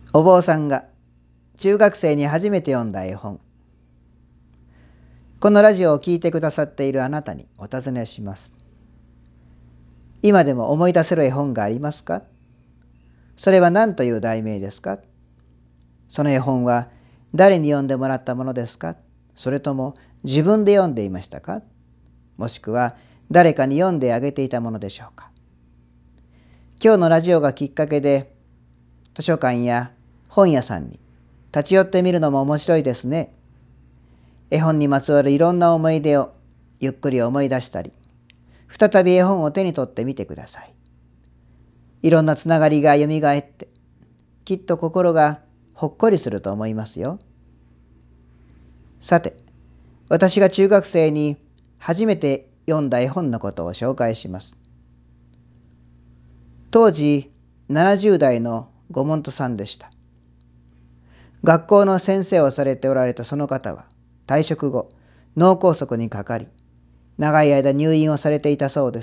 お坊さんが中学生に初めて読んだ絵本。このラジオを聞いてくださっているあなたにお尋ねします。今でも思い出せる絵本がありますか？それは何という題名ですか？その絵本は誰に読んでもらったものですか？それとも自分で読んでいましたか？もしくは誰かに読んであげていたものでしょうか？今日のラジオがきっかけで図書館や本屋さんに立ち寄ってみるのも面白いですね。絵本にまつわるいろんな思い出をゆっくり思い出したり、再び絵本を手に取ってみてください。いろんなつながりがよみがえって、きっと心がほっこりすると思いますよ。さて、私が中学生に初めて読んだ絵本のことを紹介します。当時70代のご門徒さんでした。学校の先生をされておられたその方は退職後、脳梗塞にかかり、長い間入院をされていたそうです。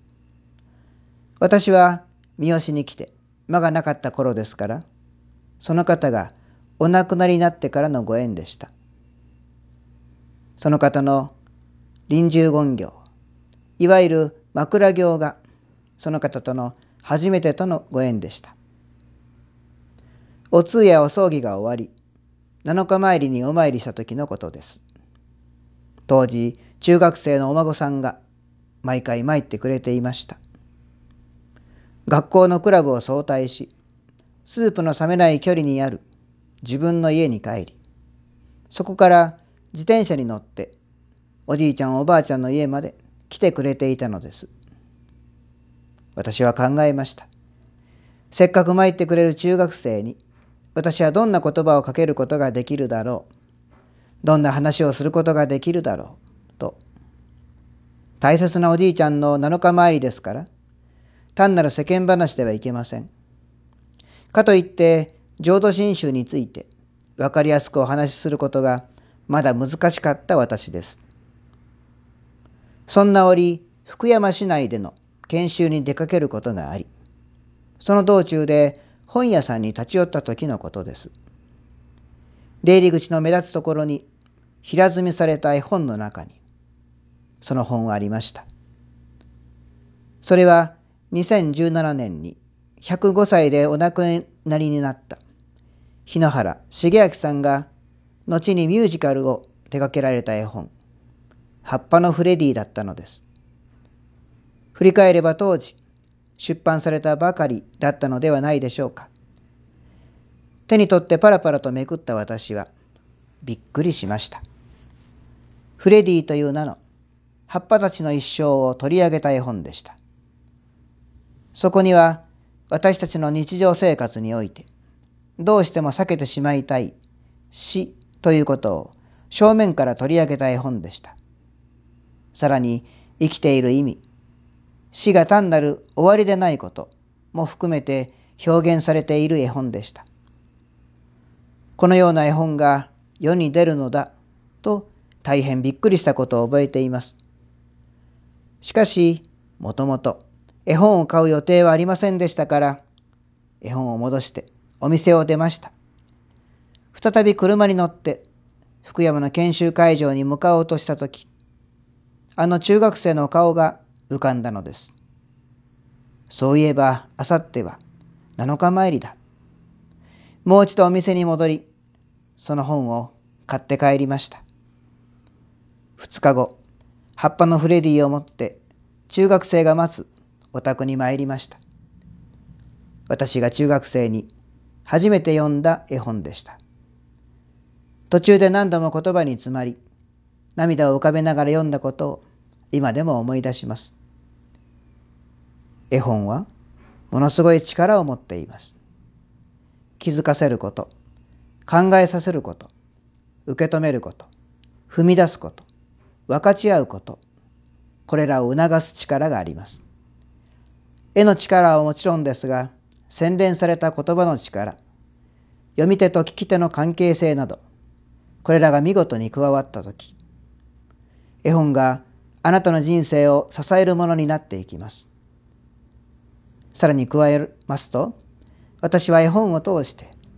私は三好に来て間がなかった頃ですから、その方がお亡くなりになってからのご縁でした。その方の臨終言行、いわゆる枕行がその方との初めてとのご縁でした。お通夜お葬儀が終わり、7日参りにお参りした時のことです。当時中学生のお孫さんが毎回参ってくれていました。学校のクラブを早退し、スープの冷めない距離にある自分の家に帰り、そこから自転車に乗っておじいちゃんおばあちゃんの家まで来てくれていたのです。私は考えました。せっかく参ってくれる中学生に、私はどんな言葉をかけることができるだろう、どんな話をすることができるだろうと。大切なおじいちゃんの7日参りですから、単なる世間話ではいけません。かといって浄土真宗について分かりやすくお話しすることがまだ難しかった私です。そんな折、福山市内での研修に出かけることがあり、その道中で本屋さんに立ち寄った時のことです。出入り口の目立つところに平積みされた絵本の中にその本はありました。それは2017年に105歳でお亡くなりになった日野原重明さんが後にミュージカルを手掛けられた絵本、葉っぱのフレディだったのです。振り返れば当時出版されたばかりだったのではないでしょうか。手に取ってパラパラとめくった私はびっくりしました。フレディという名の葉っぱたちの一生を取り上げた絵本でした。そこには私たちの日常生活においてどうしても避けてしまいたい死ということを正面から取り上げた絵本でした。さらに生きている意味、死が単なる終わりでないことも含めて表現されている絵本でした。このような絵本が世に出るのだと大変びっくりしたことを覚えています。しかし、もともと絵本を買う予定はありませんでしたから、絵本を戻してお店を出ました。再び車に乗って福山の研修会場に向かおうとしたとき、あの中学生の顔が浮かんだのです。そういえば、あさっては7日参りだ。もう一度お店に戻り、その本を買って帰りました。2日後、葉っぱのフレディを持って中学生が待つお宅に参りました。私が中学生に初めて読んだ絵本でした。途中で何度も言葉に詰まり、涙を浮かべながら読んだことを今でも思い出します。絵本はものすごい力を持っています。気づかせること、考えさせること、受け止めること、踏み出すこと、分かち合うこと、これらを促す力があります。絵の力はもちろんですが、洗練された言葉の力、読み手と聞き手の関係性など、これらが見事に加わったとき、絵本があなたの人生を支えるものになっていきます。さらに加えますと、私は絵本を通して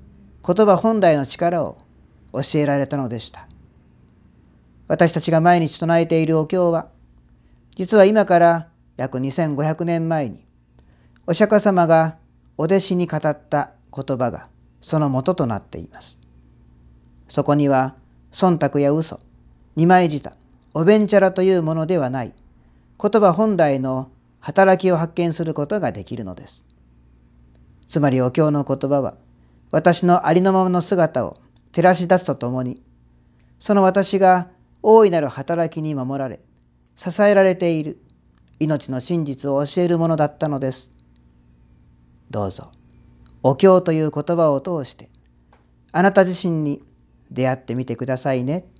言葉本来の力を教えられたのでした。私たちが毎日唱えているお経は、実は今から約2500年前にお釈迦様がお弟子に語った言葉がその元となっています。そこには忖度や嘘、二枚舌、おべんちゃらというものではない言葉本来の働きを発見することができるのです。つまりお経の言葉は私のありのままの姿を照らし出すとともに、その私が大いなる働きに守られ支えられている命の真実を教えるものだったのです。どうぞお経という言葉を通してあなた自身に出会ってみてくださいね。